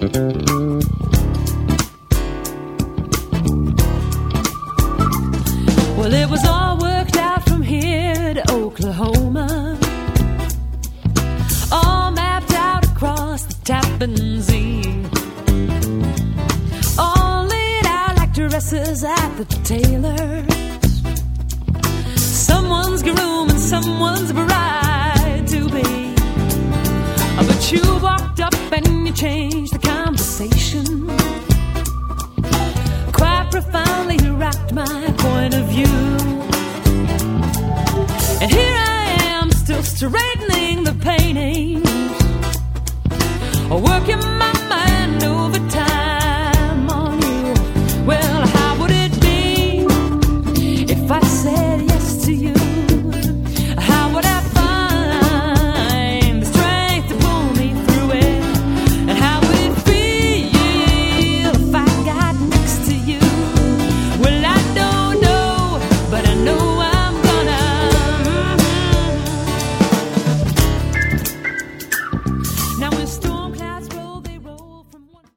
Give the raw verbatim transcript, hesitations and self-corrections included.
Well, it was all worked out from here to Oklahoma, all mapped out across the Tappan Zee, all laid out like dresses at the tailor's. Someone's groom and someone's bride to be. But you walked up and you changed the conversation. Quite profoundly you rocked my point of view. And here I am still straightening the paintings, working my mind overtime.